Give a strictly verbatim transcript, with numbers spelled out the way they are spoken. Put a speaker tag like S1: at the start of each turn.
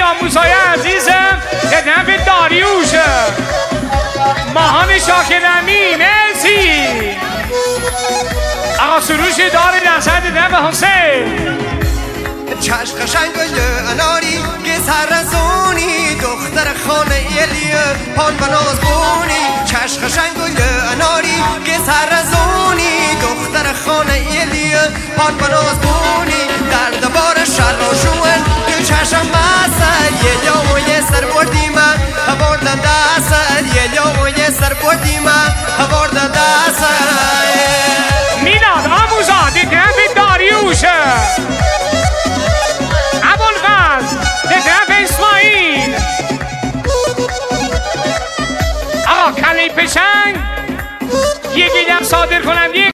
S1: آموزهای عزیزم به نفع داریوش ماهان شاکرمی. مرسی آقا سروش دار نصد نفع حسین.
S2: چشم قشنگ اناری که سرزونی دختر خانه ایلیه پان بناز بونی. چشم قشنگ اناری که سرزونی دختر خانه ایلیه پان بناز بونی. در دبار شراشون تو چشم بسر یه جا و یه سر بردی من بردن دستر. یه جا و یه سر بردی من بردن دستر.
S1: میلاد آموزا دیدن به داریوش ابوالفضل دیدن به اسماعیل. آقا کلی پشنگ یکی دم صادر کنم.